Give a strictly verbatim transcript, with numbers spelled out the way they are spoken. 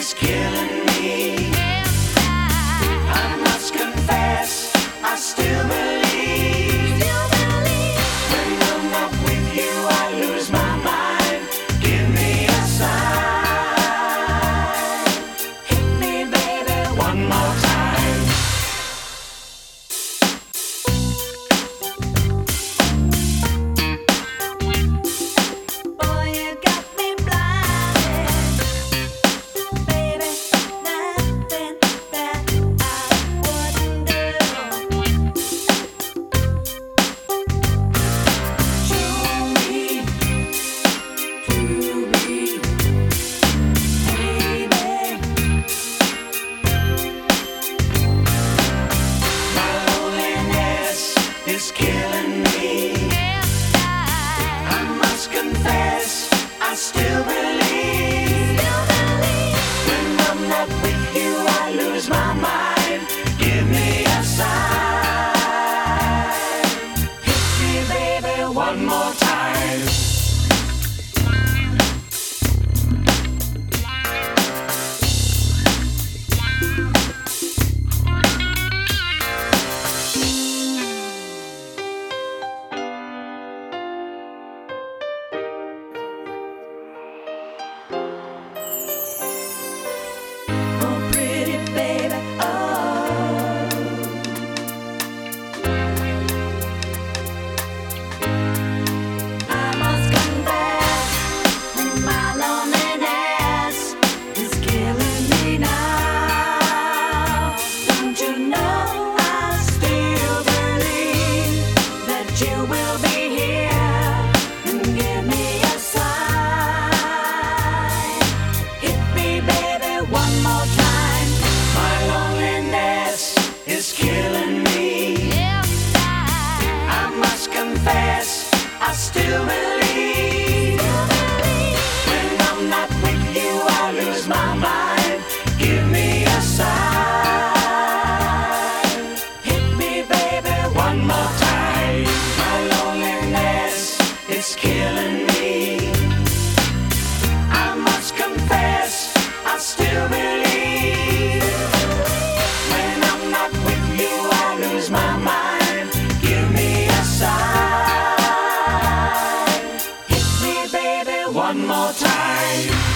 is killing me. I must confess, I still believe. When I'm not with you, I lose my mind. Give me a sign. Hit me, baby, one more time. Boy, you got me blinded, baby. Nothing that I wouldn't do. Show me to be, baby. My loneliness is killing me. I must confess, I still believe. When I'm not with you, I lose my mind. Give me a sign. Hit me, baby, one more time. Oh, pretty baby, oh. I must confess, my loneliness is killing me now. Don't you know I still believe that you will be here and give me a sign. Hit me, baby, one more time. My loneliness is killing me. I must confess, I still believe. When I'm not with you, I lose my mind. Give me a sign. Hit me, baby, one more time. My loneliness is killing me. I must confess, I still believe. When I'm not with you, I lose my mind. Give me a sign. Hit me, baby, one more time.